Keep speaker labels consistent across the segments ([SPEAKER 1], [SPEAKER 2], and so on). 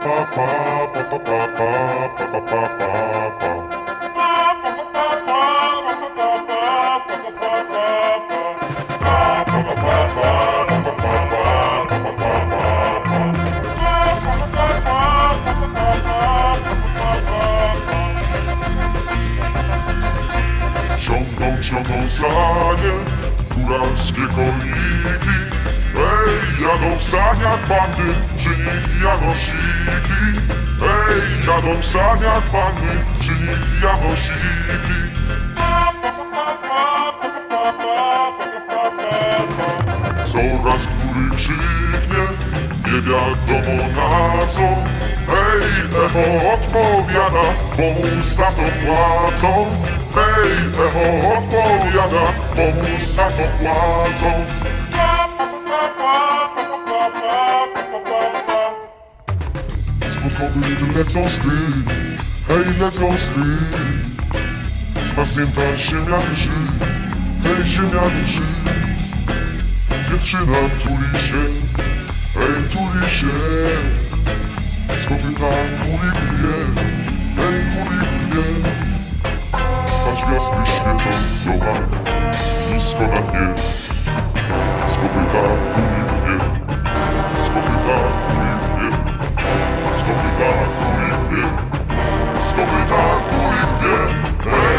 [SPEAKER 1] Ciągną sanie, góralskie koniki. Ej, jadą w saniach panny, czy nich janosiki. Ej, jadą w saniach panny, czy nich janosiki. Coraz który krzyknie, nie wiadomo na co. Ej, echo odpowiada, bo mu za to płacą. Ej, echo odpowiada, bo mu za to płacą. Spod kopyt lecą skry, hej, lecą skry. Zmarznięta ziemia drży, hej, ziemia drży. Dziewczyna tuli się, hej, tuli się. Z kopyta kulik wie, hej, kulik wie. Patrz, gwiazdy świecą w domach, nisko na dnie. Z kopyta kulik wie, z kopyta kulik wie. Z kopyta kulik wie, z kopyta kulik wie.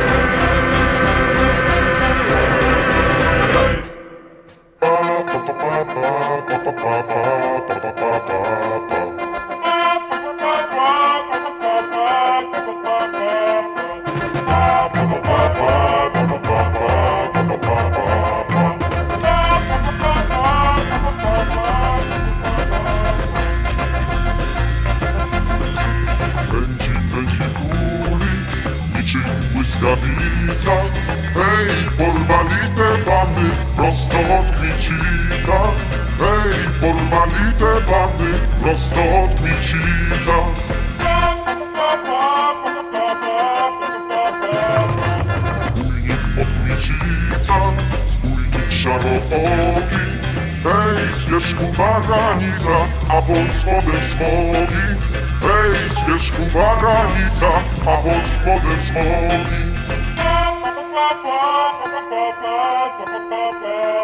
[SPEAKER 1] Błyskawica, hej, porwali te panny prosto od Kmicica. Hej, porwali te panny prosto od Kmicica. Spójnik od Kmicica, spójnik szarooki. Hej, z wierzchu baranica, a pod spodem smogi. Hej, z wierzchu baranica, a pod spodem smogi.